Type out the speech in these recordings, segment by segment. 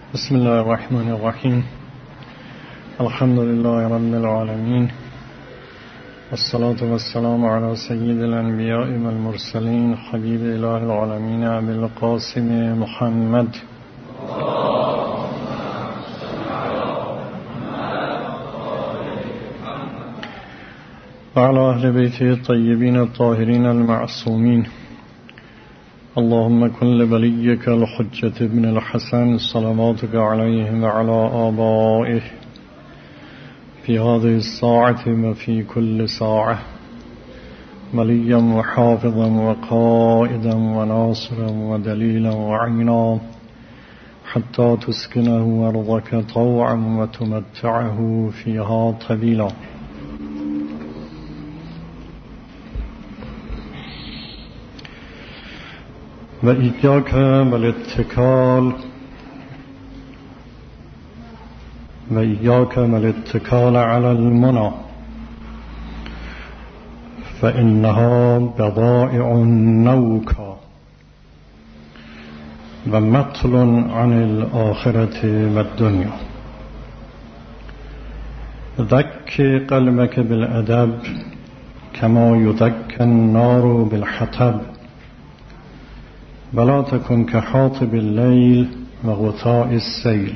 بسم الله الرحمن الرحیم. الحمد لله رب العالمین، والصلاة والسلام على سید الانبیاء والمرسلین، حبیب اله العالمین ابی القاسم محمد. وعلى اهل بیته الطیبین الطاهرین المعصومین. اللهم كن لوليك الحجة ابن الحسن صلواتك عليه وعلى آبائه في هذه الساعة وفي كل ساعة وليا وحافظا وقائدا وناصرا ودليلا وعينا حتى تسكنه أرضك طوعا وتمتعه فيها طويلا. وإياك والاتكال على المنى فإنها بضائع نوكا ومطل عن الآخرة والدنيا. ذك قلبك بالأدب كما يذك النار بالحطب ولا تكن كحاطب الليل وغطاء السيل.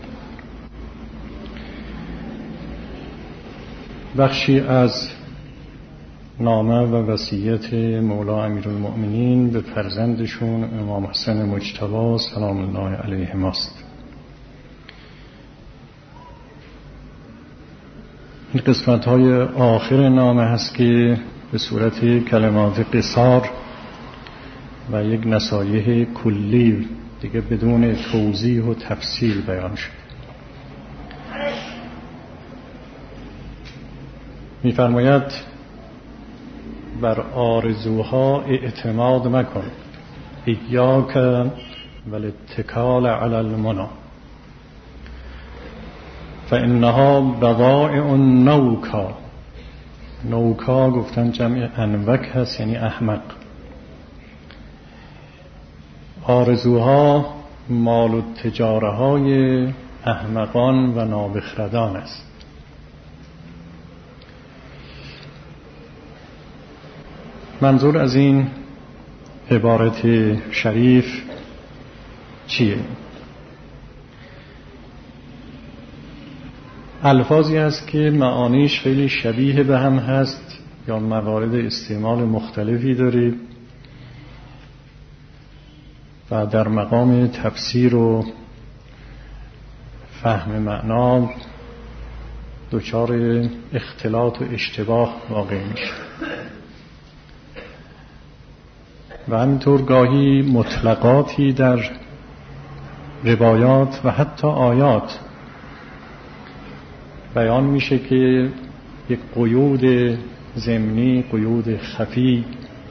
بخشی از نامه و وصیت مولا امیرالمؤمنین به فرزندشون امام حسن مجتبی سلام الله علیه ماست. این قسمت های آخر نامه هست که به صورت کلمات قصار و یک نصایح کلی دیگه بدون توضیح و تفصیل بیان شد. می‌فرماید بر آرزوها اعتماد مکن، ایاک والاتکال علی المنی فانها بضائع نوکا. نوکا گفتن جمع انوک هست، یعنی احمق. آرزوها مال و تجاره های احمقان و نابخردان است. منظور از این عبارت شریف چیه؟ الفاظی است که معانیش خیلی شبیه به هم هست یا موارد استعمال مختلفی داره و در مقام تفسیر و فهم معنا دچار اختلاط و اشتباه واقع میشه و همینطور گاهی مطلقاتی در روایات و حتی آیات بیان میشه که یک قیود ضمنی، قیود خفی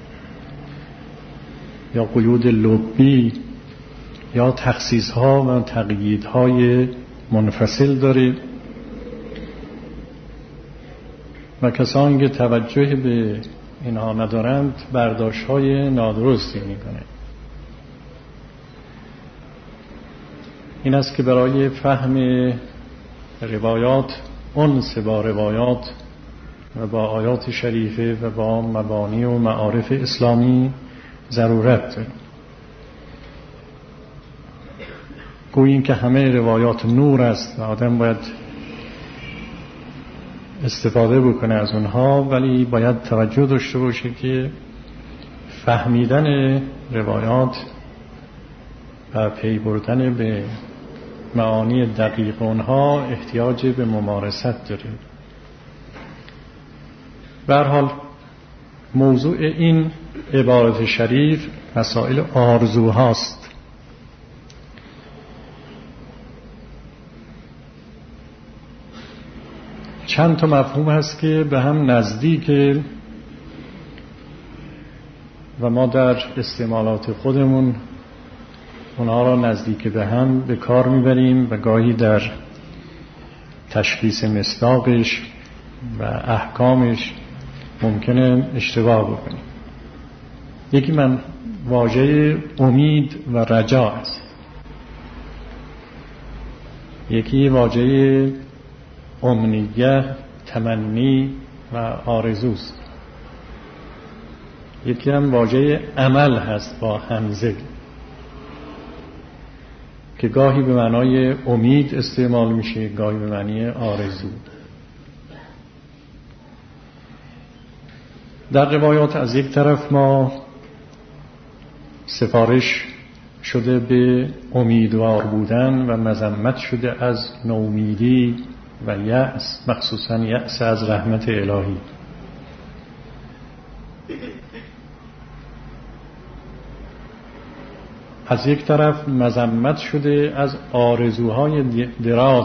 یا قیود لبی یا تخصیص‌ها و تقییدهای منفصل داره و کسانی که توجه به اینها ندارند برداشت‌های نادرستی میکنه. این است که برای فهم روایات، انس با روایات و با آیات شریفه و با مبانی و معارف اسلامی ضرورت داره. گوییم که همه روایات نور است و آدم باید استفاده بکنه از اونها، ولی باید توجه داشته باشه که فهمیدن روایات و پی بردن به معانی دقیق اونها احتیاج به ممارست داره. به هر حال موضوع این عبارت شریف مسائل آرزوهاست. چند تا مفهوم هست که به هم نزدیکه و ما در استعمالات خودمون اونها را نزدیک به هم به کار میبریم و گاهی در تشخیص مصداقش و احکامش ممکنه اشتباه بکنیم. یکی من واژه امید و رجا است. یکی واژه امنیه، تمنی و آرزوست. یکی هم واژه عمل هست با همزه که گاهی به معنای امید استعمال میشه، گاهی به معنی آرزو. در روایات از یک طرف ما سفارش شده به امیدوار بودن و مذمت شده از نومیدی و یأس، مخصوصا یأس از رحمت الهی. از یک طرف مذمت شده از آرزوهای دراز.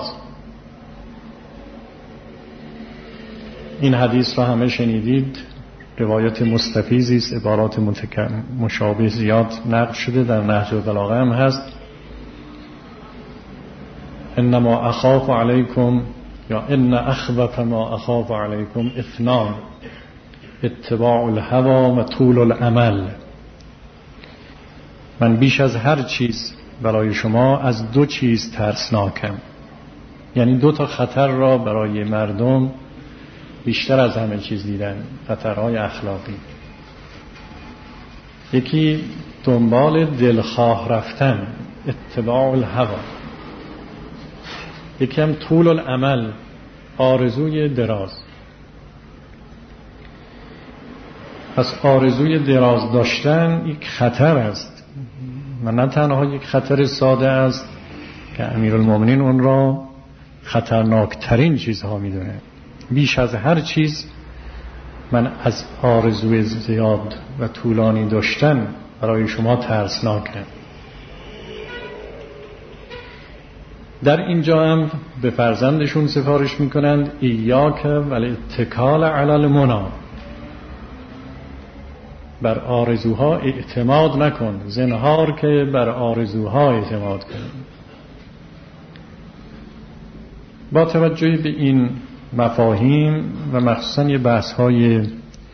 این حدیث را همه شنیدید، روایت مستفیضی است، عبارات مشابه زیاد نقل شده، در نهج البلاغه هم هست. انما اخاف علیکم، یا ان اخوف ما اخاف علیکم اثنان، اتباع الهوى و طول الامل. من بیش از هر چیز برای شما از دو چیز ترسناکم. یعنی دو تا خطر را برای مردم بیشتر از همه چیز دیدن، خطرهای اخلاقی. یکی دنبال دلخواه رفتن، اتباع الهوى. یکی هم طول الامل، آرزوی دراز. پس آرزوی دراز داشتن یک خطر است و نه تنها یک خطر ساده است که امیرالمومنین اون را خطرناکترین چیزها میدونه. بیش از هر چیز من از آرزوی زیاد و طولانی داشتن برای شما ترسناکم. در اینجا هم به فرزندشون سفارش میکنند ایاک والاتکال علی المنی، بر آرزوها اعتماد نکن، زنهار که بر آرزوها اعتماد کن. با توجه به این مفاهیم و مخصوصا یه بحث‌های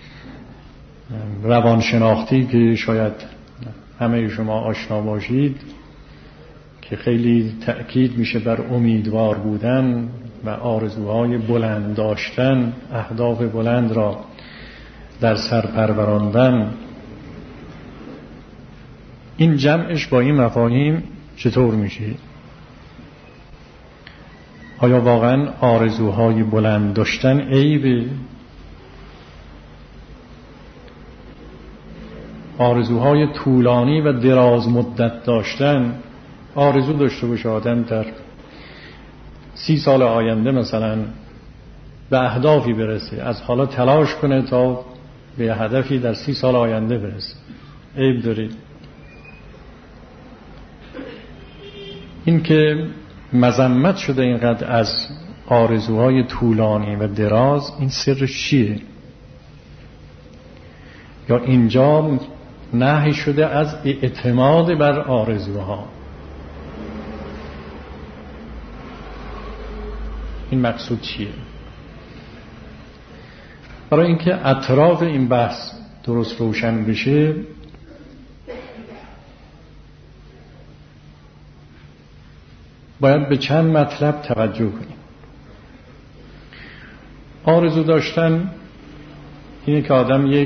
روانشناختی که شاید همه شما آشنا باشید، که خیلی تأکید میشه بر امیدوار بودن و آرزوهای بلند داشتن، اهداف بلند را در سر پروراندن، این جمعش با این مفاهیم چطور میشه؟ آیا واقعا آرزوهای بلند داشتن عیبه؟ آرزوهای طولانی و دراز مدت داشتن، آرزو داشته باشه آدم در 30 سال آینده مثلا به اهدافی برسه، از حالا تلاش کنه تا به هدفی در 30 سال آینده برسه، عیب داره؟ این که مذمت شده اینقدر از آرزوهای طولانی و دراز، این سرش چیه؟ یا اینجا نهی شده از اعتماد بر آرزوها، این مقصود چیه؟ برای اینکه اطراف این بحث درست روشن بشه، باید به چند مطلب توجه کنیم. آرزو داشتن اینه که آدم یک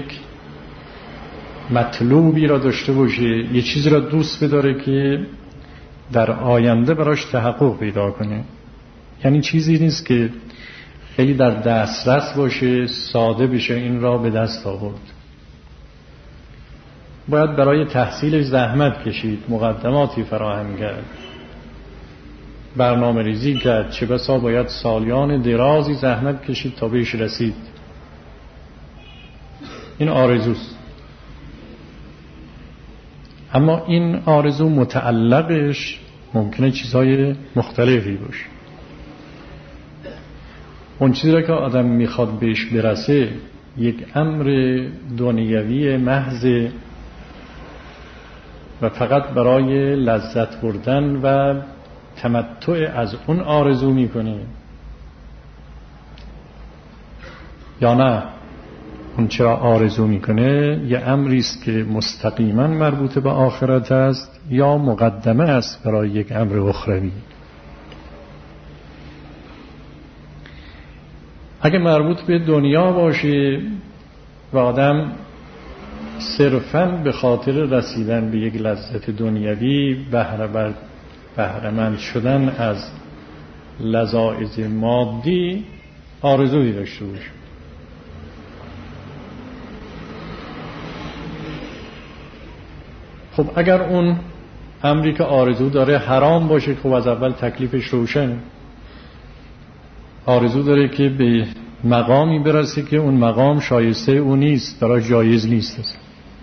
مطلوبی را داشته باشه، یه چیزی را دوست بداره که در آینده براش تحقق پیدا کنه. یعنی چیزی نیست که خیلی در دسترس باشه، ساده بشه این را به دست آورد. باید برای تحصیلش زحمت کشید، مقدماتی فراهم کرد، برنامه ریزی کرد، چه بسا باید سالیان درازی زحمت کشید تا بهش رسید. این آرزوست. اما این آرزو متعلقش ممکنه چیزهای مختلفی باشه. اون چیزی را که آدم میخواد بهش برسه یک امر دنیوی محض و فقط برای لذت بردن و تمتع از اون آرزو میکنه، یا نه اون چرا آرزو میکنه یه امری است که مستقیما مربوط به آخرت است یا مقدمه است برای یک امر اخروی. اگه مربوط به دنیا باشه و آدم صرفاً به خاطر رسیدن به یک لذت دنیوی بهره‌مند شدن از لذایذ مادی آرزویی داشته باشه، خب اگر اون امری که آرزو داره حرام باشه، خب از اول تکلیفش روشنه. آرزو داره که به مقامی برسه که اون مقام شایسته او نیست، براش جایز نیست.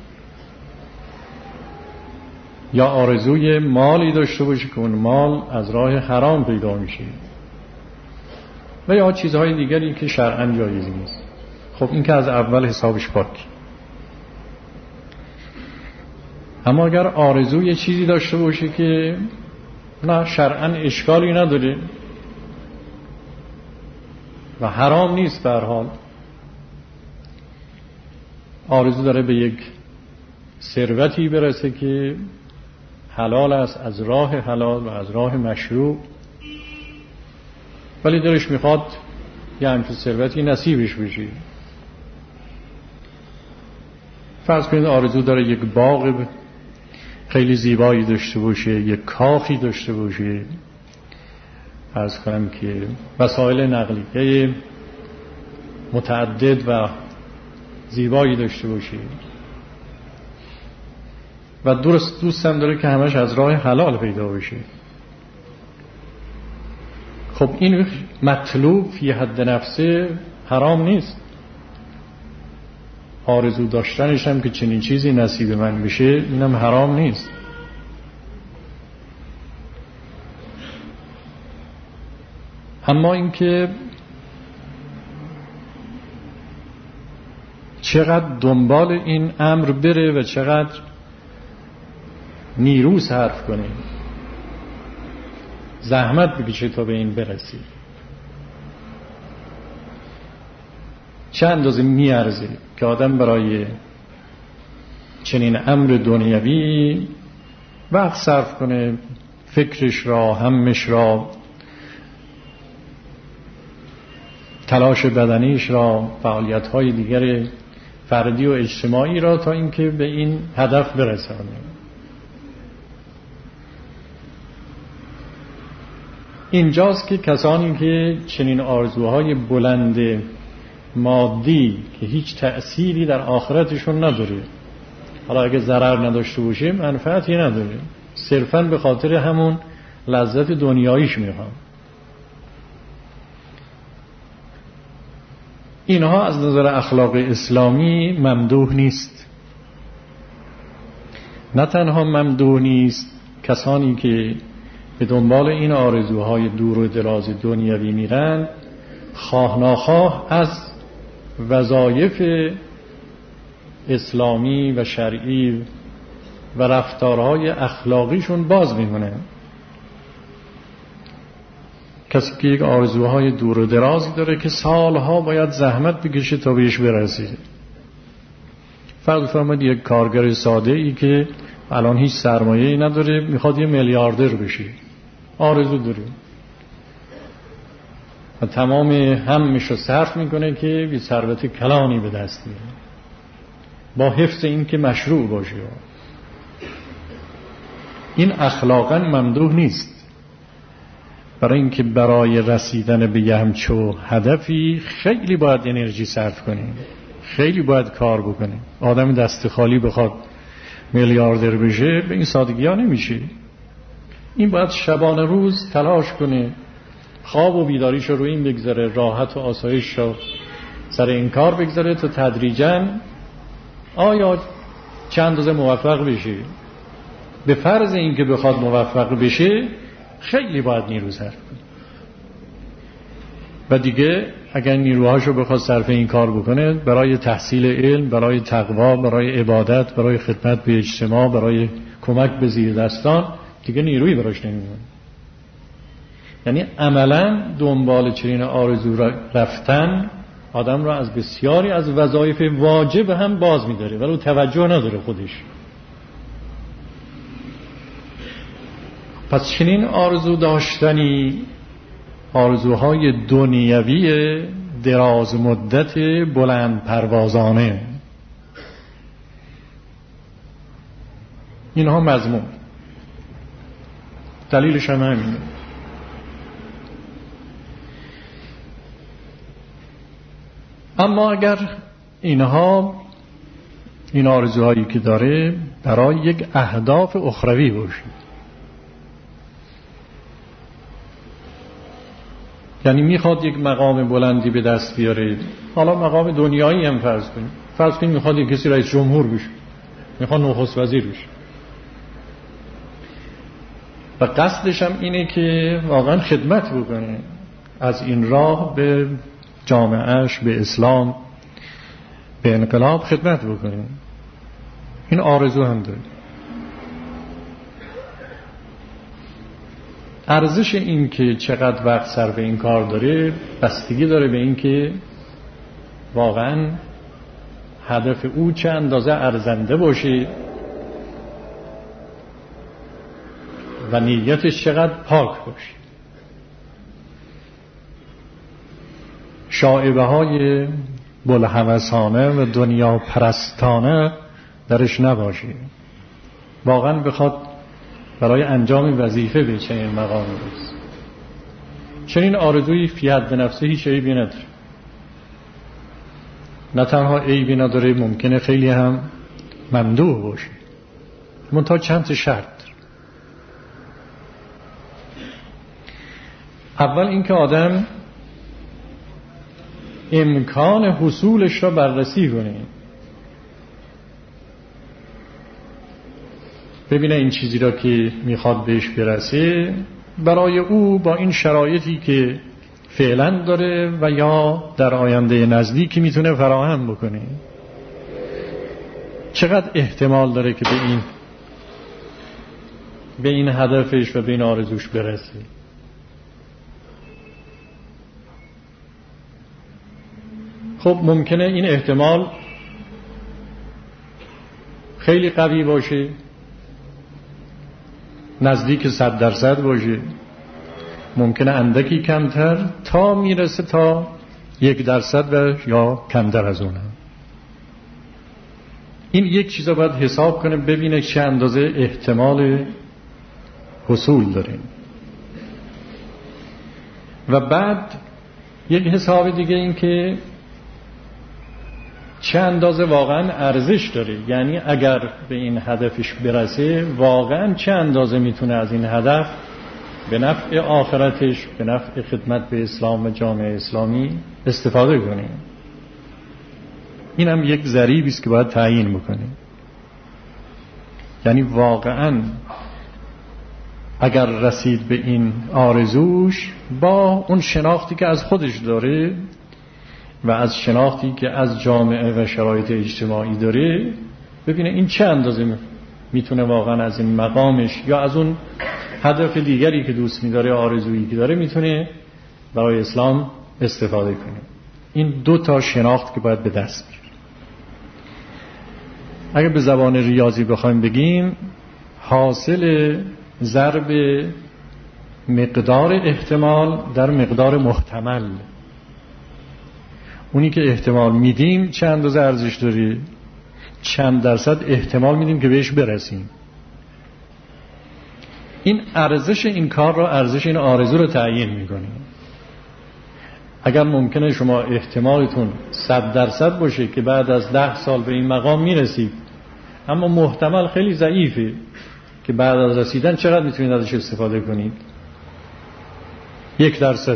یا آرزوی مالی داشته باشه که اون مال از راه حرام پیدا میشه، و یا چیزهای دیگری که شرعاً جایز نیست. خب این که از اول حسابش پاک. اما اگر آرزوی چیزی داشته باشه که نه شرعاً اشکالی نداره و حرام نیست، به هر حال آرزو داره به یک ثروتی برسه که حلال است، از راه حلال و از راه مشروع، ولی دلش میخواد یه همچون ثروتی نصیبش بشه. فرض کنید آرزو داره یک باغ خیلی زیبایی داشته باشه، یک کاخی داشته باشه، فرض کنم که وسایل نقلیه متعدد و زیبایی داشته باشه و دوست هم داره که همش از راه حلال پیدا بشه. خب این مطلوب فی حد نفسه حرام نیست. آرزو داشتنش هم که چنین چیزی نصیب من بشه اینم حرام نیست. اما اینکه چقدر دنبال این امر بره و چقدر نیرو صرف کنه، زحمت بکشه تا به این برسی، چه اندازه میارزه که آدم برای چنین امر دنیوی وقت صرف کنه، فکرش را، همش را، تلاش بدنیش را، فعالیت‌های دیگر فردی و اجتماعی را، تا اینکه به این هدف برسونه. اینجاست که کسانی که چنین آرزوهای بلند مادی که هیچ تأثیری در آخرتشون نداره، حالا اگه ضرر نداشته باشه منفعتی نداره، صرفاً به خاطر همون لذت دنیاییش میخوان، اینها از نظر اخلاق اسلامی ممدوح نیست. نه تنها ممدوح نیست، کسانی که به دنبال این آرزوهای دور و دراز دنیوی میرن خواه ناخواه از وظایف اسلامی و شرعی و رفتارهای اخلاقیشون باز میمونه. کسی که یک آرزوهای دور و درازی داره که سالها باید زحمت بکشه تا بهش برسه، فرض فرمایید یک کارگر ساده ای که الان هیچ سرمایه‌ای نداره میخواد یه میلیاردر بشه، آرزو داره و تمام همش رو صرف میکنه که یه ثروت کلانی به دست بیاره با حفظ این که مشروع باشه. این اخلاقا ممدوح نیست. برای اینکه برای رسیدن به یه همچو هدفی خیلی باید انرژی صرف کنیم، خیلی باید کار بکنیم. آدم دست خالی بخواد میلیاردر بشه به این سادگی ها نمیشه. این باید شبانه روز تلاش کنه، خواب و بیداریش رو این بگذاره، راحت و آسایش رو سر این کار بگذاره تا تدریجاً آیا چند اندازه موفق بشه. به فرض اینکه بخواد موفق بشه خیلی باید نیرو صرف کنه و دیگه اگر نیروهاشو بخواد صرف این کار بکنه برای تحصیل علم، برای تقوا، برای عبادت، برای خدمت به اجتماع، برای کمک به زیر دستان، دیگه نیرویی براش نمیمونه. یعنی عملا دنبال چنین آرزو رفتن آدم را از بسیاری از وظایف واجب هم باز می‌داره ولی توجه نداره خودش. پس چنین آرزو داشتنی آرزوهای دنیویه دراز مدت بلند پروازانه. اینها مضمون دلیلش هم همینه. اما اگر اینها این آرزوهایی که داره برای یک اهداف اخروی باشه، یعنی میخواد یک مقام بلندی به دست بیاره، حالا مقام دنیایی هم فرض کنیم میخواد یک کسی رئیس جمهور بشه، میخواد نخست وزیر بشه و قصدش هم اینه که واقعا خدمت بکنه، از این راه به جامعهش، به اسلام، به انقلاب خدمت بکنه. این آرزو هم داره. ارزش این که چقدر وقت صرف این کار داره بستگی داره به این که واقعا هدف او چه اندازه ارزنده باشه و نیتش چقدر پاک باشه، شائبه های بلهوسانه و دنیا پرستانه درش نباشه، واقعا بخواد برای انجام وظیفه به چنین مقامی برسه. چنین آرزوی فی حد نفسه هیچ عیبی نداره. نه تنها عیبی نداره، ممکنه خیلی هم ممدوح باشه، منتها چند تا شرط داره. اول اینکه آدم امکان حصولش را بررسی کنه، ببینه این چیزی را که میخواد بهش برسه برای او با این شرایطی که فعلا داره و یا در آینده نزدیکی میتونه فراهم بکنه، چقدر احتمال داره که به این هدفش و به این آرزوش برسه. خب ممکنه این احتمال خیلی قوی باشه، نزدیک 100% باشه، ممکنه اندکی کمتر تا میرسه تا 1% و یا کمتر از اونم. این یک چیزا باید حساب کنه، ببینه چه اندازه احتمال حصول داره و بعد یک حساب دیگه این که چه اندازه واقعا ارزش داره، یعنی اگر به این هدفش برسه واقعا چه اندازه میتونه از این هدف به نفع آخرتش، به نفع خدمت به اسلام و جامعه اسلامی استفاده کنه. این هم یک ضریبی است که باید تعیین بکنه. یعنی واقعا اگر رسید به این آرزوش با اون شناختی که از خودش داره و از شناختی که از جامعه و شرایط اجتماعی داره، ببینه این چه اندازه میتونه واقعا از این مقامش یا از اون هدف دیگری که دوست می‌داره، آرزویی که داره، میتونه برای اسلام استفاده کنه. این 2 شناخت که باید به دست بیاره. اگر به زبان ریاضی بخوایم بگیم، حاصل ضرب مقدار احتمال در مقدار محتمل، اونی که احتمال میدیم چه اندازه ارزش داره، چند درصد احتمال میدیم که بهش برسیم. این ارزش این کار رو، ارزش این آرزو رو تعیین میکنه. اگر ممکنه شما احتمالتون 100% باشه که بعد از 10 سال به این مقام میرسید، اما محتمل خیلی ضعیفه که بعد از رسیدن چقدر میتونید ازش استفاده کنید. 1%.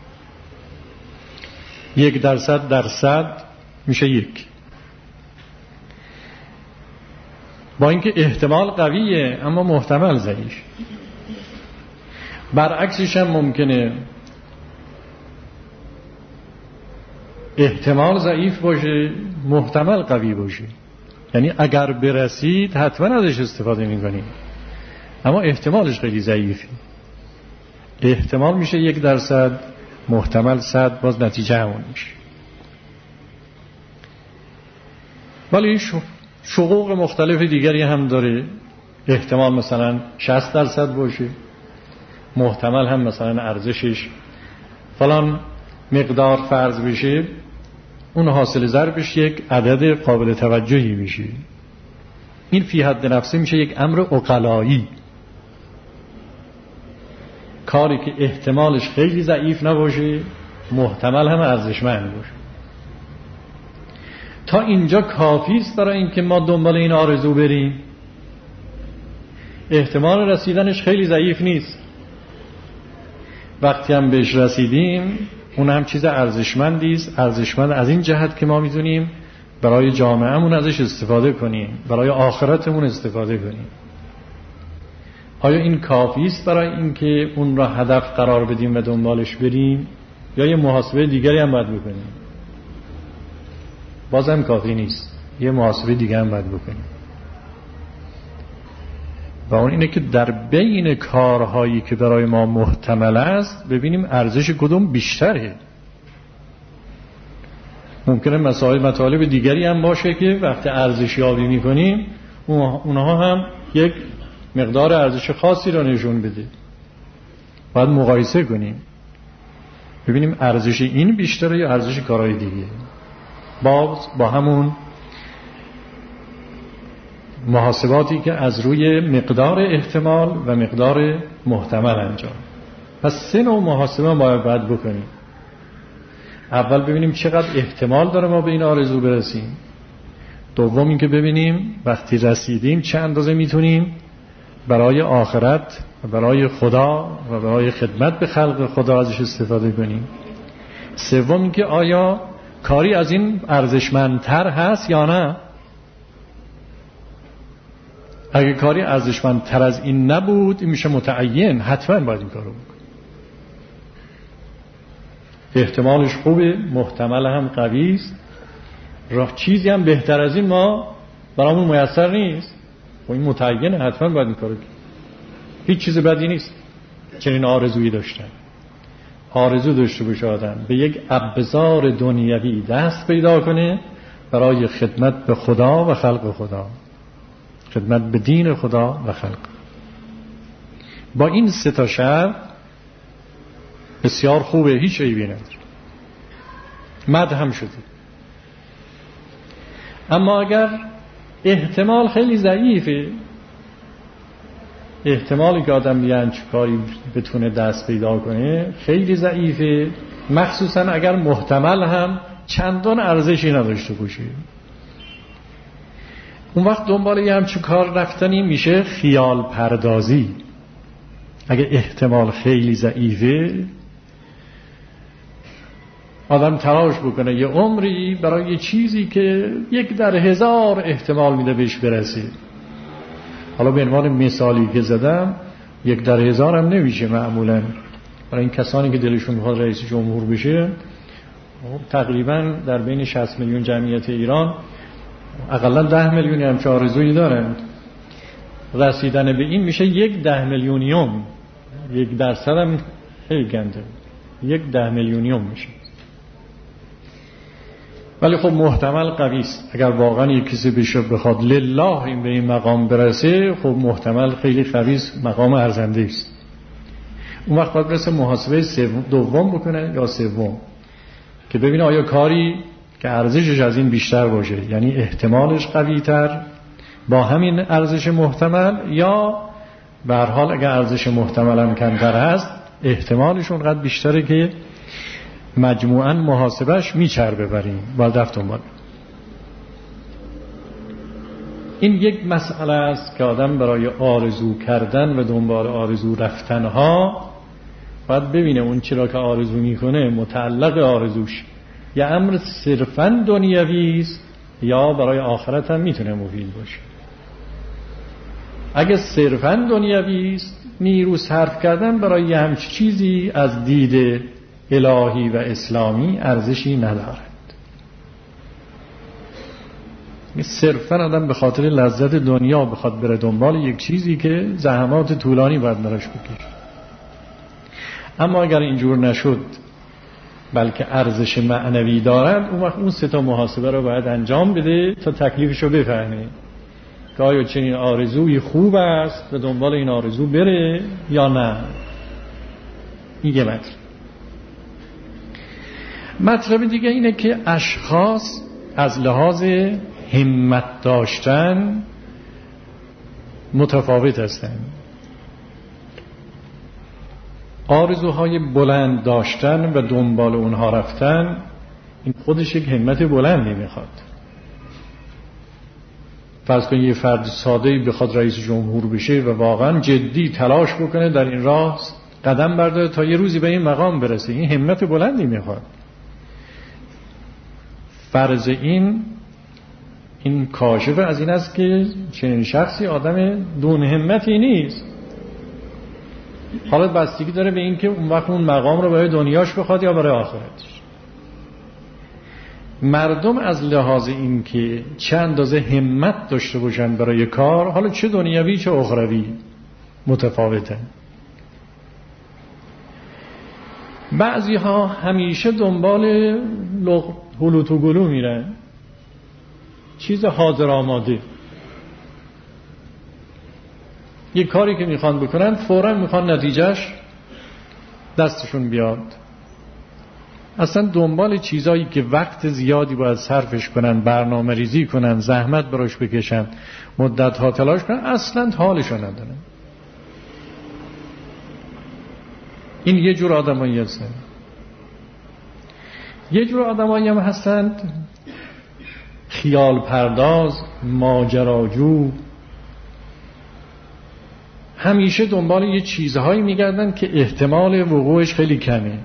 1% در 100 میشه 1. با اینکه احتمال قویه اما محتمل ضعیف. برعکسش هم ممکنه احتمال ضعیف باشه، محتمل قوی باشه. یعنی اگر برسید حتما ازش استفاده میکنید، اما احتمالش خیلی ضعیفه. احتمال میشه 1%، محتمل 100، باز نتیجه همون میشه. ولی شقوق مختلف دیگری هم داره. احتمال مثلا 60% باشه، محتمل هم مثلا ارزشش فلان مقدار فرض بشه، اون حاصل ضربش یک عدد قابل توجهی میشه. این فی حد نفسه میشه یک امر عقلایی، کاری که احتمالش خیلی ضعیف نباشه، محتمل هم ارزشمند باشه. تا اینجا کافی است برای اینکه ما دنبال این آرزو بریم. احتمال رسیدنش خیلی ضعیف نیست. وقتی هم بهش رسیدیم اون هم چیز ارزشمندی است، ارزشمند از این جهت که ما میتونیم برای جامعهمون ازش استفاده کنیم، برای آخرتمون استفاده کنیم. آیا این کافی است برای اینکه اون را هدف قرار بدیم و دنبالش بریم، یا یه محاسبه دیگری هم باید بکنیم؟ بازم کافی نیست، یه محاسبه دیگه هم باید بکنیم. و اون اینه که در بین کارهایی که برای ما محتمل است ببینیم ارزش کدوم بیشتره. ممکنه مطالب دیگری هم باشه که وقتی ارزش یابی میکنیم اونها هم یک مقدار ارزش خاصی را نشون بده. باید مقایسه کنیم ببینیم ارزش این بیشتره یا ارزش کارهای دیگه. با همون محاسباتی که از روی مقدار احتمال و مقدار محتمل انجام. پس 3 نوع محاسبه باید بکنیم. اول ببینیم چقدر احتمال داره ما به این آرزو برسیم. دوم این که ببینیم وقتی رسیدیم چه اندازه میتونیم برای آخرت و برای خدا و برای خدمت به خلق خدا ازش استفاده کنیم. سوم این که آیا کاری از این ارزشمندتر هست یا نه. اگه کاری ارزشمندتر از این نبود این میشه متعین، حتما باید این کارو بکنیم. احتمالش خوبه، محتمل هم قوی است، چیزی هم بهتر از این ما برامون میسر نیست و این متعینه، حتما باید این کارو کنیم. هیچ چیز بدی نیست چنین آرزویی داشتن. آرزو داشته باشه آدم به یک ابزار دنیوی دست پیدا کنه برای خدمت به خدا و خلق خدا، خدمت به دین خدا و خلق. با این 3 شرط بسیار خوبه، هیچ عیبی نداره، مدح هم شده. اما اگر احتمال خیلی ضعیفه، احتمالی که آدم یه همچین کاری بتونه دست پیدا کنه خیلی ضعیفه، مخصوصا اگر محتمل هم چندان ارزشی نداشته باشه. اون وقت دنبال یه همچین کار رفتنی میشه خیال پردازی. اگه احتمال خیلی ضعیفه آدم تلاش بکنه یه عمری برای یه چیزی که 1 در 1000 احتمال میده بهش برسه. حالا به عنوان مثالی که زدم 1 در 1000 هم نمیشه معمولا. برای این کسانی که دلشون میخواد رئیس جمهور بشه تقریبا در بین 60 میلیون جمعیت ایران اقلا 10 میلیون هم چه آرزویی دارن. رسیدن به این میشه 1/10 میلیونیوم، 1% هم خیلی گنده، 1/10 میلیونیوم میشه. ولی خب محتمل قوی است. اگر واقعا یک کسی بشه بخواد لله این به این مقام برسه، خب محتمل خیلی قوی است، مقام ارزنده است. اون وقت باید برسه محاسبه دوم بکنه یا سوم که ببینه آیا کاری که ارزشش از این بیشتر باشه، یعنی احتمالش قوی تر با همین ارزش محتمل، یا به هر حال اگر ارزش محتمل هم کمتر هست احتمالش اونقدر بیشتره که مجموعاً محاسبهش میچربه بریم. باید رفت دنبال. این یک مسئله است که آدم برای آرزو کردن و دنبال آرزو رفتنها باید ببینه اون چرا که آرزو میکنه متعلق آرزوش یا امر صرفاً دنیوی است یا برای آخرت هم میتونه مفید باشه. اگه صرفاً دنیوی است نیرو صرف کردن برای همچین چیزی از دید الهی و اسلامی ارزشی ندارد. صرفاً آدم به خاطر لذت دنیا بخواد بره دنبال یک چیزی که زحمات طولانی باید براش بکشه. اما اگر اینجور نشد بلکه ارزش معنوی دارد، اون وقت اون 3 محاسبه رو باید انجام بده تا تکلیفش رو بفهمه که آیا چنین آرزوی خوب است به دنبال این آرزو بره یا نه. این یه مطلب. مطلب دیگه اینه که اشخاص از لحاظ همت داشتن متفاوت هستند. آرزوهای بلند داشتن و دنبال اونها رفتن این خودش یک همت بلندی میخواد. فرض کنید یه فرد ساده‌ای بخواد رئیس جمهور بشه و واقعا جدی تلاش بکنه در این راه قدم برداره تا یه روزی به این مقام برسه، این همت بلندی میخواد. فرض این کاشف از این است که چنین شخصی آدم دون همتی نیست. حالا بستگی داره به این که اون وقت اون مقام رو برای دنیاش بخواد یا برای آخرتش. مردم از لحاظ این که چه اندازه همت داشته باشن برای کار، حالا چه دنیوی چه اخروی، متفاوته. بعضی ها همیشه دنبال هلوت و گلو میرن، چیز حاضر آماده. یک کاری که میخوان بکنن فوراً میخوان نتیجهش دستشون بیاد. اصلا دنبال چیزایی که وقت زیادی باید صرفش کنن، برنامه ریزی کنن، زحمت براش بکشن، مدت ها تلاش کنن، اصلا حالشو ندارن. این یه جور آدمایی هستن. یه جور آدمایی هم هستند خیال پرداز، ماجراجو، همیشه دنبال یه چیزهایی میگردن که احتمال وقوعش خیلی کمه.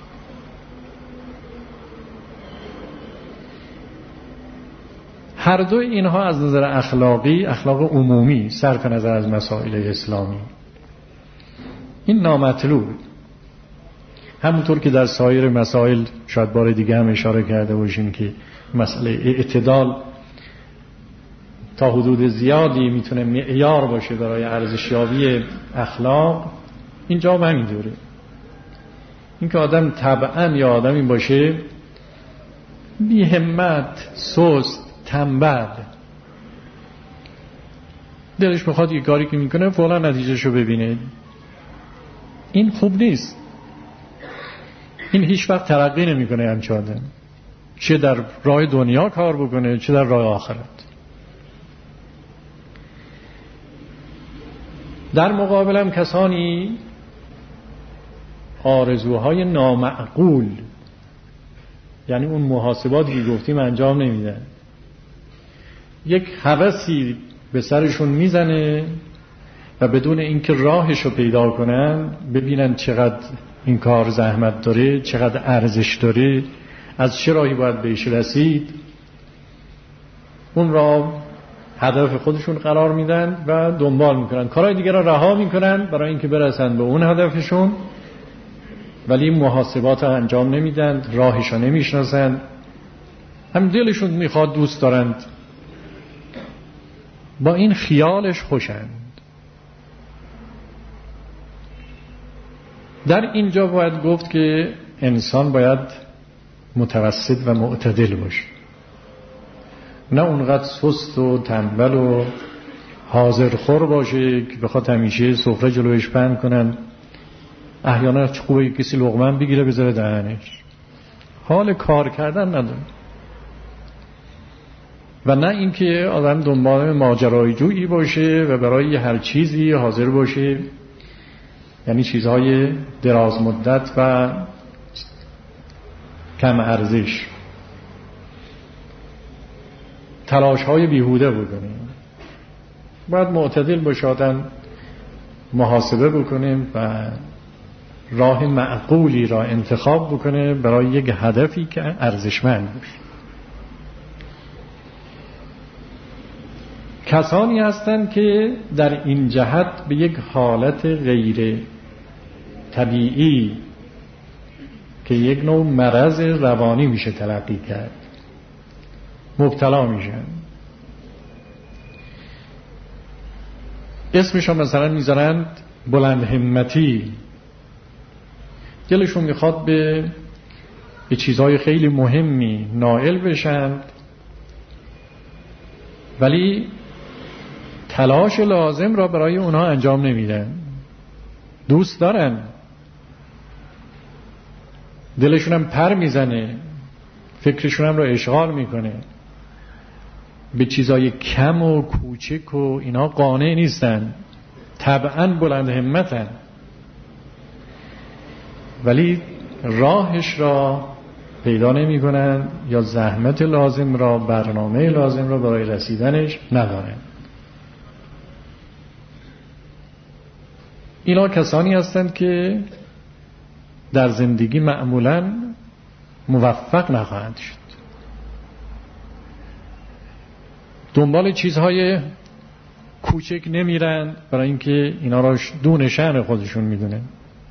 هر دو اینها از نظر اخلاقی، اخلاق عمومی، صرف نظر از مسائل اسلامی، این نامطلوب. همونطور که در سایر مسائل شاید بار دیگه هم اشاره کرده باشیم که مسئله اعتدال تا حدود زیادی میتونه معیار باشه برای ارزشیابی اخلاق، اینجا هم همینطوره. این که آدم طبعا یا آدمی باشه بی همت، سست، تنبل، دلش میخواد یه کاری که میکنه فولا نتیجهشو ببینه، این خوب نیست. این هیچ وقت ترقی نمیکنه همچه آدم، چه در راه دنیا کار بکنه چه در راه آخرت. در مقابل هم کسانی آرزوهای نامعقول، یعنی اون محاسباتی که گفتیم انجام نمیدن، یک هوسی به سرشون میزنه و بدون اینکه راهشو پیدا کنن، ببینن چقدر این کار زحمت داره، چقدر ارزش داره، از چه راهی باید بهش رسید، اون را هدف خودشون قرار میدن و دنبال میکنن، کارهای دیگه را رها میکنن برای اینکه برسن به اون هدفشون، ولی محاسبات را انجام نمیدن، راهش را نمیشناسن، هم دلشون میخواد، دوست دارند، با این خیالش خوشند. در اینجا باید گفت که انسان باید متوسط و معتدل باشه، نه اونقدر سست و تنبل و حاضرخور باشه که بخواد همیشه سفره جلوش پهن کنن، احیانا خوبه کسی لقمه بگیره بذاره دهنش، حال کار کردن نداره. و نه اینکه آدم دنبال ماجراجویی باشه و برای هر چیزی حاضر باشه، یعنی چیزهای دراز مدت و کم ارزش، تلاش‌های بیهوده بکنیم. باید معتدل باشه، آدم محاسبه بکنیم و راه معقولی را انتخاب بکنه برای یک هدفی که ارزشمند باشه. کسانی هستند که در این جهت به یک حالت غیر طبیعی که یک نوع مرض روانی میشه تلقی کرد مبتلا میشن. اسمشون مثلا میذارند بلند همتی، دلشون میخواد به چیزهای خیلی مهمی نائل بشن، ولی تلاش لازم را برای اونها انجام نمیدن. دوست دارن دلشون هم پر میزنه، فکرشون هم رو اشغال میکنه، به چیزای کم و کوچک و اینا قانع نیستن، طبعاً بلند همتن، ولی راهش را پیدا نمی کنن یا زحمت لازم را، برنامه لازم را برای رسیدنش ندارن. اینا کسانی هستند که در زندگی معمولاً موفق نخواهند شد. دنبال چیزهای کوچک نمیرن برای اینکه اینا را دون شأن خودشون میدونن.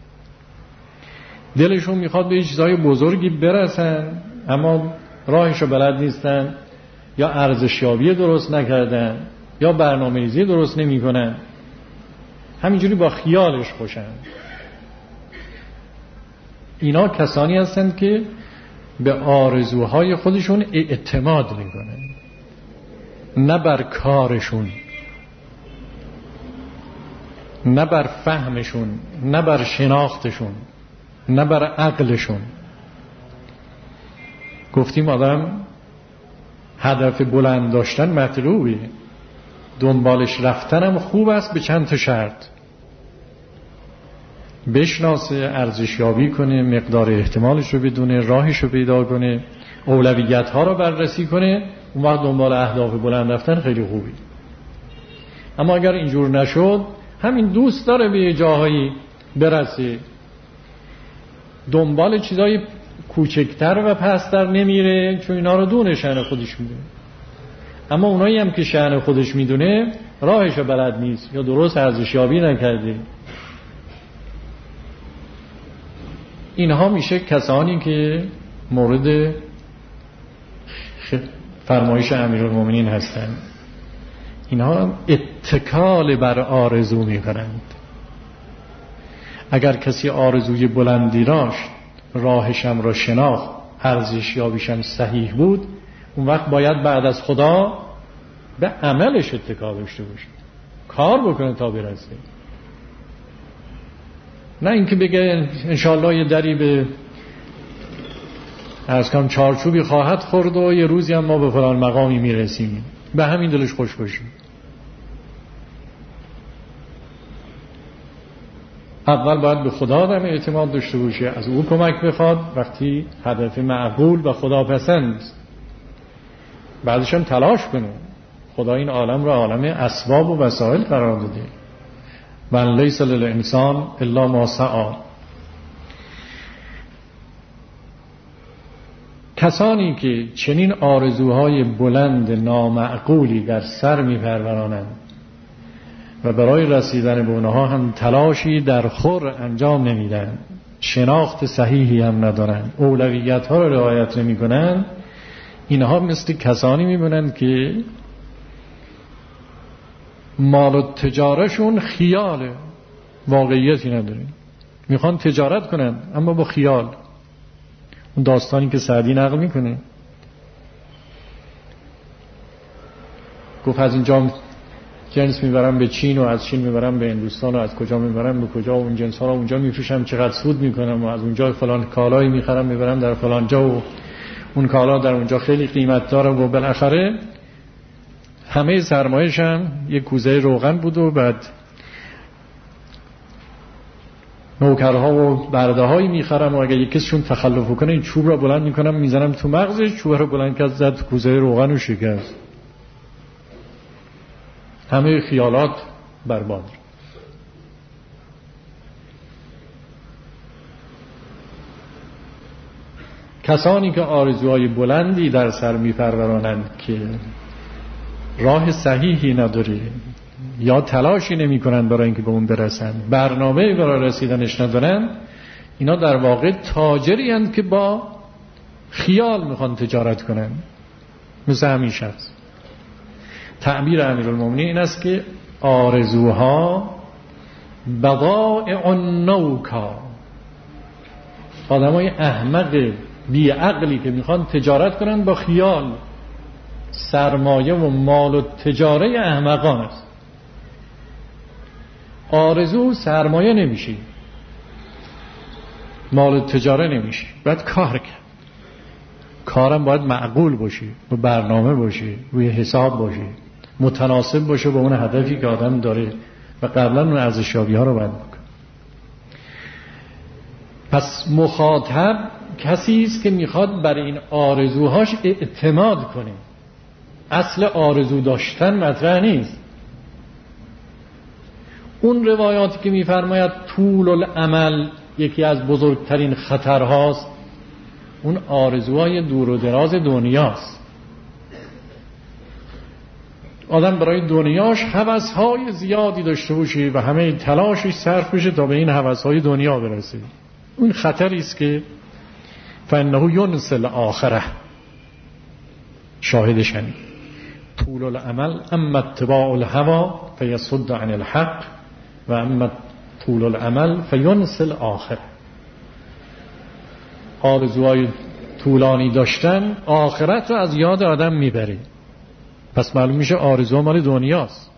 دلشون میخواد به چیزهای بزرگی برسن اما راهشو بلد نیستن، یا ارزشیابی درست نکردن، یا برنامه‌ریزی درست نمیکنن، همینجوری با خیالش خوشن. اینا کسانی هستند که به آرزوهای خودشون اعتماد میکنن، نه بر کارشون، نه بر فهمشون، نه بر شناختشون، نه بر عقلشون. گفتیم آدم هدف بلند داشتن مطلوبه، دنبالش رفتنم خوب است به چند تا شرط: بشناسه، ارزشیابی کنه، مقدار احتمالش رو بدونه، راهش رو پیدا کنه، اولویت ها رو بررسی کنه، اون وقت دنبال اهداف بلند رفتن خیلی خوبی. اما اگر اینجور نشد، همین دوست داره به جاهایی برسه، دنبال چیزای کوچکتر و پستر نمیره چون اینا رو دون شأن خودش میدونه. اما اونایی هم که شأن خودش میدونه راهش رو بلد نیست یا درست ارزشیابی نکرده. اینها میشه کسانی که مورد فرمایش امیرالمومنین هستند. اینها اتکال بر آرزو میکنند. اگر کسی آرزوی بلندی داشت، راهشم را شناخت، ارزشیابیشم صحیح بود، اون وقت باید بعد از خدا به عملش اتکا داشته باشه، کار بکنه تا برسه. نه اینکه بگه انشالله یه دری به از کم چارچوبی خواهد خورد و یه روزی هم ما به فلان مقامی میرسیم، به همین دلش خوش باشیم. اول باید به خدا آدم اعتماد داشته باشه، از او کمک بخواد وقتی هدف معقول و خداپسند، بعدش هم تلاش کنه. خدا این عالم را عالم اسباب و وسایل قرار داده. و لیس للانسان الا ما سعی. کسانی که چنین آرزوهای بلند نامعقولی در سر می‌پرورانند و برای رسیدن به اونها هم تلاشی در خور انجام نمیدن، شناخت صحیحی هم ندارن، اولویت ها رو رعایت نمی کنن، اینها مثل کسانی میمونن که مال و تجارشون خیاله، واقعیتی نداره. میخوان تجارت کنن اما با خیال. اون داستانی که سعدی نقل میکنه، گفت از اینجا جنس میبرم به چین و از چین میبرم به هندوستان و از کجا میبرم به کجا و اون جنس ها رو اونجا میفروشم، چقدر سود میکنم و از اونجا فلان کالایی میخرم میبرم در فلان جا و اون کالا در اونجا خیلی قیمت داره و بالاخره همه سرمایه‌ش هم یک کوزه روغن بود و بعد نوکرها و برده‌هایی میخرم و اگه یکیشون تخلف کنه این چوب رو بلند میکنم میزنم تو مغزش، چوب رو بلند کرد زد کوزه روغن و شکست. همه خیالات برباد. کسانی که آرزوهای بلندی در سر می‌پرورانند که راه صحیحی نداره یا تلاشی نمی‌کنند برای اینکه به اون برسن، برنامه‌ای برای رسیدنش ندارن، اینا در واقع تاجری هستند که با خیال میخوان تجارت کنن. مثل همین شخص. تعبیر امیرالمومنین این است که آرزوها بضائع نوکا، آدمای احمق بی عقلی که میخوان تجارت کنن با خیال، سرمایه و مال و تجاره احمقان است. آرزو سرمایه نمیشه. مال تجاره نمیشه، باید کار کرد. کارم باید معقول باشه، با برنامه باشه، روی حساب باشه، متناسب باشه با اون هدفی که آدم داره و قبلا اون ارزشیابی ها رو باید بکنه. پس مخاطب کسی است که میخواد برای این آرزوهاش اعتماد کنه. اصل آرزو داشتن مطرح نیست. اون روایاتی که میفرماید طول الامل یکی از بزرگترین خطرهاست، اون آرزوهای دور و دراز دنیاست. آدم برای دنیاش هوس‌های زیادی داشته باشه و همه تلاشش صرف بشه تا به این هوس‌های دنیا برسه. اون خطری است که فانه ینسی الاخره. شاهدش همین طول الامل اما اتباع الهوى فیصد عن الحق و اما طول الامل فینسی الاخره. آرزوهای طولانی داشتن آخرت رو از یاد آدم میبره. پس معلوم میشه آرزو مال دنیاست.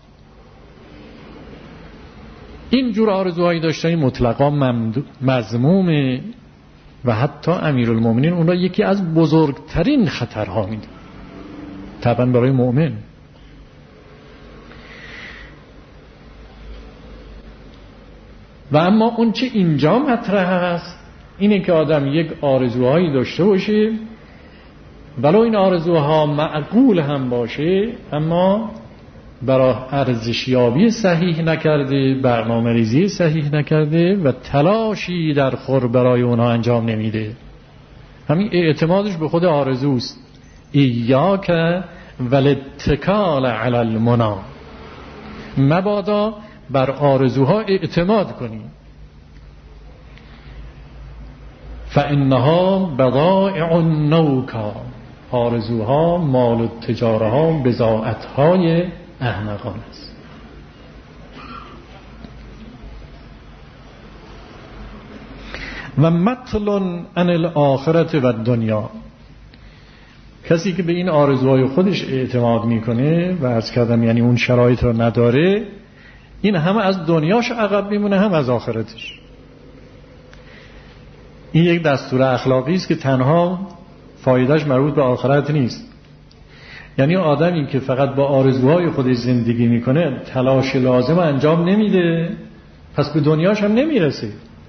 این جور آرزوهایی داشتن مطلقا مذمومه و حتی امیرالمومنین اون را یکی از بزرگترین خطرها میده، طبعا برای مؤمن. و اما اون چه اینجا مطرح است اینه که آدم یک آرزوهایی داشته باشه، ولو این آرزوها معقول هم باشه، اما برای ارزشیابی صحیح نکرده، برنامه ریزی صحیح نکرده و تلاشی در خور برای اونها انجام نمیده. همین اعتمادش به خود آرزوست. ایاک والاتکال علی المنی. مبادا بر آرزوها اعتماد کنی. فانها بضائع نوکا. آرزوها مال و تجاره ها بضاعت‌های احمقان است. و مطل عن الاخرة و دنیا. کسی که به این آرزوهای خودش اعتماد میکنه و عرض کردم یعنی اون شرایط رو نداره، این هم از دنیاش عقب میمونه هم از آخرتش. این یک دستور اخلاقی است که تنها فایدهش مربوط به آخرت نیست. یعنی آدمی که فقط با آرزوهای خودش زندگی میکنه، تلاش لازم انجام نمیده، پس به دنیاش هم نمیرسه.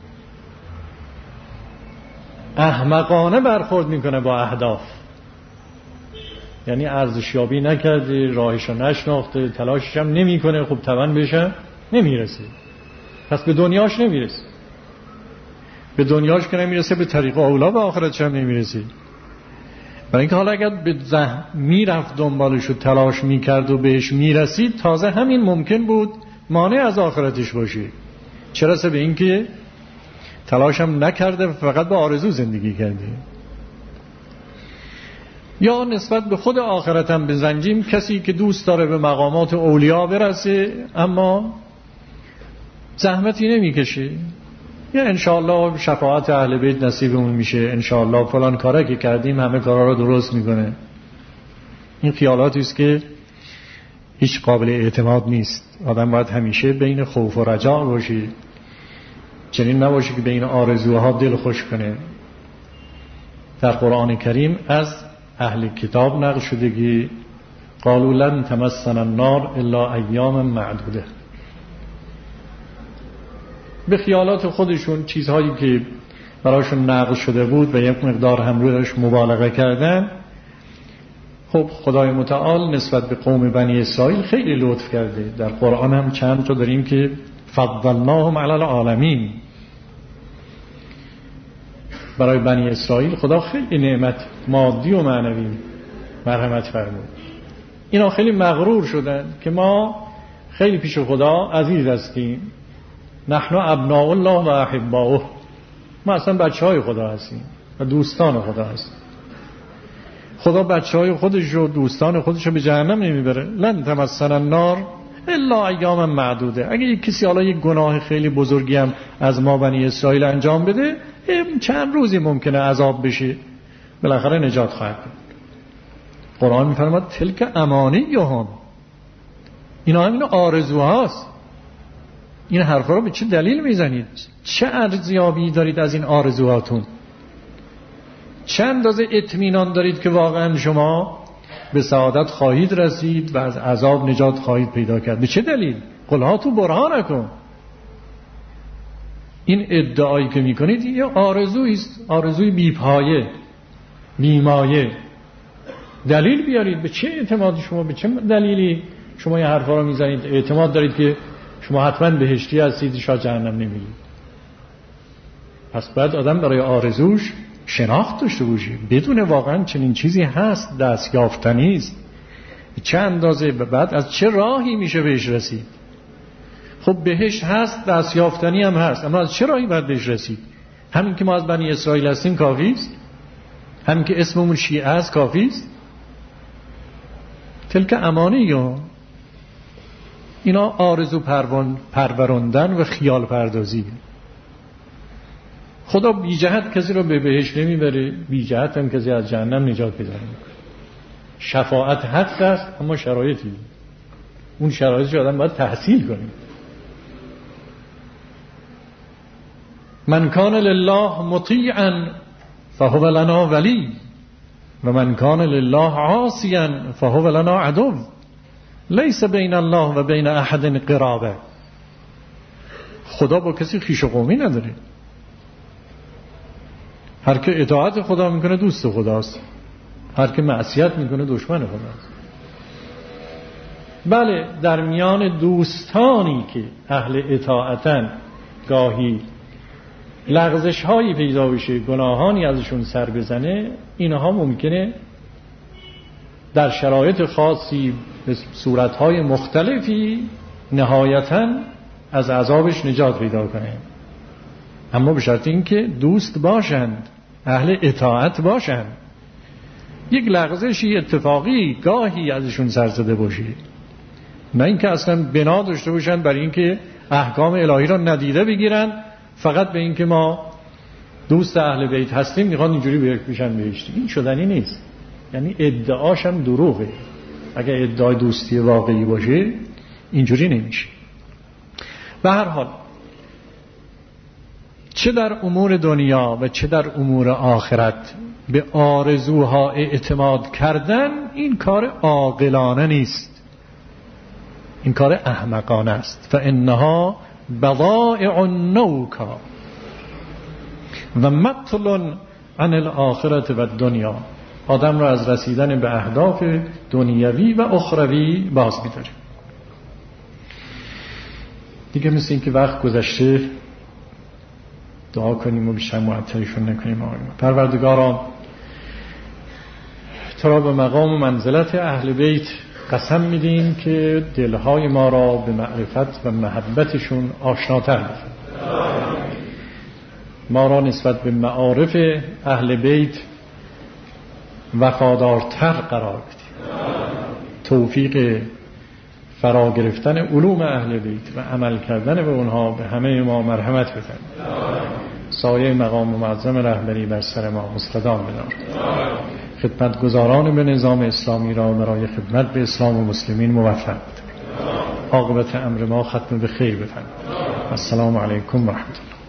احمقانه برخورد میکنه با اهداف، یعنی ارزشیابی نکرده، راهشو نشناخته، تلاشش هم نمیکنه، خب طبعا بهش نمیرسه، پس به دنیاش نمیرسه. به دنیاش که نمیرسه، به طریق اولا به آخرتش هم نمیرسه. برای اینکه حالا اگر به میرفت دنبالش و تلاش میکرد و بهش میرسید، تازه همین ممکن بود مانع از آخرتش باشه، چه رسه به اینکه تلاش هم نکرده، فقط به آرزو زندگی کرده. یا نسبت به خود آخرت هم بزنجیم، کسی که دوست داره به مقامات اولیا برسه اما زحمتی نمیکشه، یا انشاءالله شفاعت اهل بیت نصیبمون میشه، انشاءالله فلان کاره که کردیم همه کارا رو درست میکنه. این خیالاتی است که هیچ قابل اعتماد نیست. آدم باید همیشه بین خوف و رجا باشه، چنین نباشه که بین آرزوها دل خوش کنه. در قرآن کریم از اهل کتاب نقل شده که قالوا لن تمسنا النار الا ایام معدوده. به خیالات خودشون چیزهایی که براشون نقل شده بود و یک مقدار هم رویش مبالغه کردن. خب خدای متعال نسبت به قوم بنی اسرائیل خیلی لطف کرده. در قرآن هم چند تا داریم که فضلناهم علی العالمین. برای بنی اسرائیل خدا خیلی نعمت مادی و معنوی مرحمت فرمود. اینا خیلی مغرور شدن که ما خیلی پیش خدا عزیز هستیم، نحن ابناء الله و احباؤه، ما اصلا بچه های خدا هستیم و دوستان خدا هستیم. خدا بچه های خودش و دوستان خودش رو به جهنم نمیبره. لن تمسنا النار الا ایام معدوده. اگه یک کسی حالا یک گناه خیلی بزرگی هم از ما بنی اسرائیل انجام بده، چند روزی ممکنه عذاب بشه، بالاخره نجات خواهد بود. قرآن میفرماد تلک امانیهم، اینا همین آرزوهاست. این حرفا رو به چه دلیل میزنید؟ چه ارزیابی دارید از این آرزوهاتون؟ چه اندازه اطمینان دارید که واقعا شما به سعادت خواهید رسید و از عذاب نجات خواهید پیدا کرد؟ به چه دلیل؟ قلها تو برهان نکن. این ادعایی که میکنید یه آرزویست، آرزوی بیپایه بیمایه. دلیل بیارید. به چه اعتمادی شما، به چه دلیلی شما این حرفا رو میزنید؟ اعتماد دارید که شما حتما بهشتی هستید، شاید جهنم نمیرید. پس باید آدم برای آرزوش شناخت داشته باشه، بدون واقعا چنین چیزی هست، دست یافتنی است، چه اندازه، بعد از چه راهی میشه بهش رسید. خب بهشت هست، دست یافتنی هم هست، اما از چه راهی باید بهش رسید؟ همین که ما از بنی اسرائیل هستیم کافی است؟ همین که اسممون شیعه است کافی است؟ تلک امانیه. اینا آرزو پروراندن و خیال پردازی. خدا بی جهت کسی رو به بهشت نمیبره، بی جهت هم کسی از جهنم نجات پیدا نمیکنه. شفاعت حق است، اما شرایطی، اون شرایطی آدم باید تحصیل کنه. من کان لله مطیعا فهو لنا ولی و من کان لله عاصیا فهو لنا عدو لیس بین الله و بین احد قرابه. خدا با کسی خویش و قومی نداره. هر که اطاعت خدا میکنه دوست خداست، هر که معصیت میکنه دشمن خداست. بله، در میان دوستانی که اهل اطاعتن گاهی لغزش هایی پیدا بشه، گناهانی ازشون سر بزنه، اینها ممکنه در شرایط خاصی به صورتهای مختلفی نهایتاً از عذابش نجات پیدا کنه، اما به شرط اینکه دوست باشند، اهل اطاعت باشند. یک لغزشی اتفاقی گاهی ازشون سر زده باشه، نه اینکه اصلا بنا داشته باشن برای اینکه احکام الهی را ندیده بگیرن، فقط به اینکه ما دوست اهل بیت هستیم میخوان اینجوری بشن بهشتی. این شدنی نیست. یعنی ادعاش هم دروغه. اگر ادعای دوستی واقعی باشه اینجوری نمیشه. به هر حال چه در امور دنیا و چه در امور آخرت به آرزوها اعتماد کردن این کار عاقلانه نیست، این کار احمقانه است. فانها بضائع النوکا و مطل عن الاخرت و الدنیا. آدم را از رسیدن به اهداف دنیوی و اخروی باز می‌داره. دیگه مثل این که وقت گذشته دعا کنیم و بیشتر معطلشون نکنیم. پروردگارا، تو را به مقام و منزلت اهل بیت قسم میدیم که دلهای ما را به معرفت و محبتشون آشناتر بکن. ما را نسبت به معارف اهل بیت وفادارتر قرار بدیم. توفیق فرا گرفتن علوم اهل بیت و عمل کردن به اونها به همه ما مرحمت بفرما. سایه مقام معظم رهبری بر سر ما مستدام بدار. خدمتگزاران به نظام اسلامی را برای خدمت به اسلام و مسلمین موفق بده. عاقبت امر ما ختم به خیر بفرما. السلام علیکم و رحمت الله.